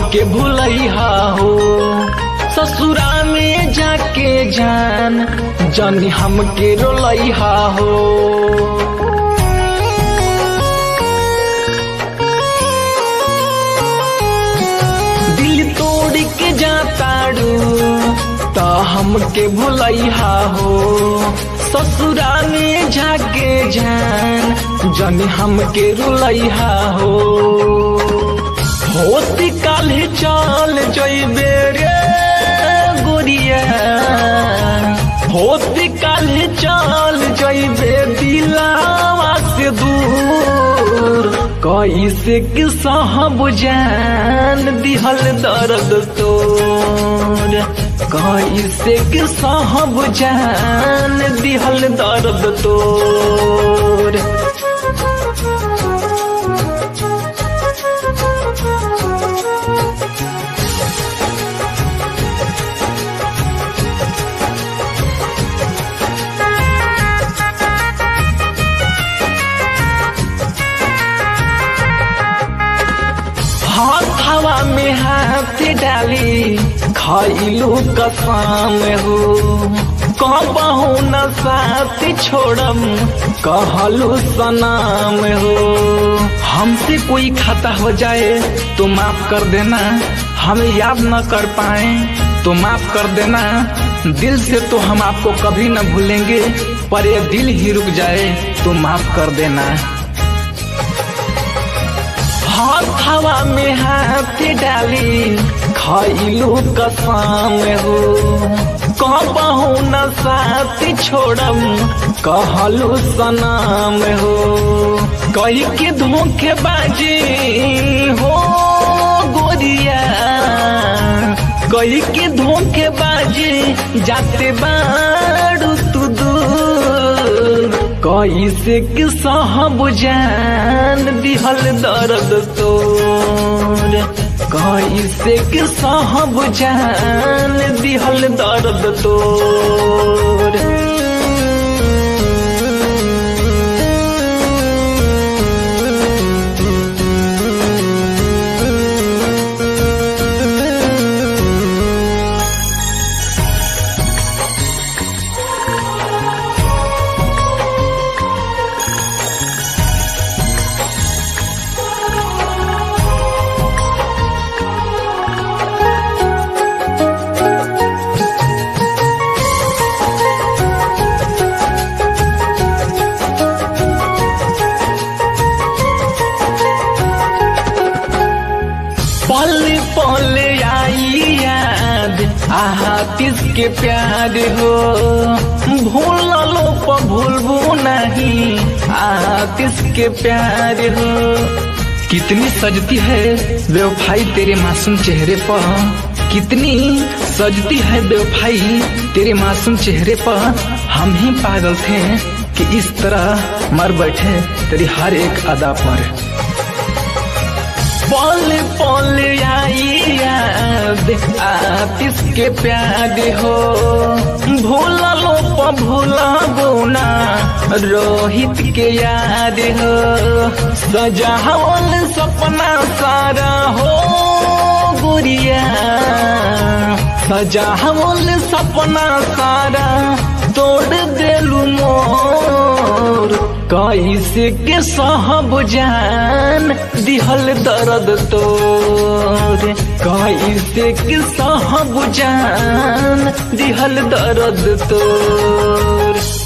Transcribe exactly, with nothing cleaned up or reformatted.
हमके भूलैहा हो। ससुरा में जाके जान जानी हमके रोलैहा हो। दिल तोड़ के जाताड़ू ता हमके भूलैहा हो। ससुरा में जाके जान जानी हमके रुलैहा हो। होती काल्हे चल जइबे रे गोरिया, होती काल्हे चल जइबे दिलावा से दूर। कैसे कि सहब जान दिहल दर्द तोर, कैसे कि सहब जान दिहल दर्द तोर। हाथ हवा में हाथ डाली खाइलू कसम हो। कहबहू न साथ छोड़म कहलू सनाम हो। हमसे कोई खाता हो जाए तो माफ कर देना, हम याद न कर पाए तो माफ कर देना। दिल से तो हम आपको कभी न भूलेंगे, पर ये दिल ही रुक जाए तो माफ कर देना। हाथ हवा में हाथ डाली खाइलू कसम हो। कहबहू न साथ छोड़म कहलू सनाम हो। कही के धोखेबाजी हो गोरिया, कही के धोखेबाजी जाते बाड़ू तू दूर। कैसे कि सहब जान दिहल दर्द तोर, कैसे कि सहब जान दिहल दर्द तोर। पल पल आई याद आतिश के प्यार हो। भूल लो प भूलबू नहीं आतिश के प्यार हो। कितनी सजती है बेवफाई तेरे मासूम चेहरे पर, कितनी सजती है बेवफाई तेरे मासूम चेहरे पर। हम ही पागल थे कि इस तरह मर बैठे तेरी हर एक अदा पर। पल पल आई याद आतिश के प्यार हो। भूल लो प भूलबू ना रोहित के याद हो। सजावल सपना सारा हो गोरिया, सजावल सपना सारा तोड़ देलू मोर। कैसे के सहब जान दिहल दर्द तोर, कैसे के सहब जान दिहल दर्द तोर।